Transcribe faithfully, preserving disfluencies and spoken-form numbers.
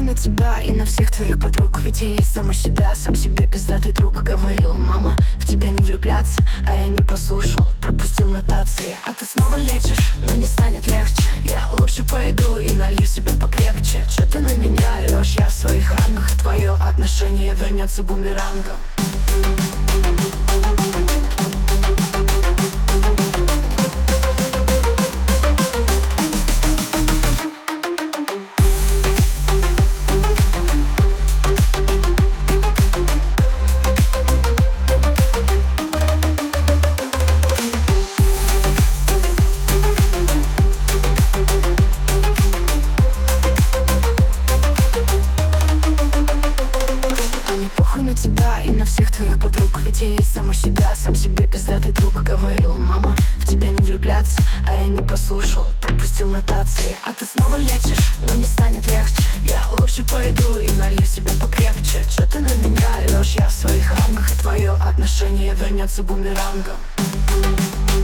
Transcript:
на тебя и на всех твоих подруг. Ведь я есть сама себя, сам себе пиздатый друг. Говорил, мама, в тебя не влюбляться, а я не послушал, пропустил нотации. А ты снова лечишь, но не станет легче. Я лучше пойду и налью себе покрепче. Че ты на меня орешь, я в своих рангах, и твое отношение вернется бумерангом. На тебя и на всех твоих подруг. Ведь я есть сама себя, сам себе пиздатый друг. Говорил, мама, в тебя не влюбляться, а я не послушал, пропустил нотации. А ты снова лечишь, но не станет легче. Я лучше пойду и налью себе покрепче. Че ты на меня орешь, я в своих рангах, и твое отношение вернется бумерангом.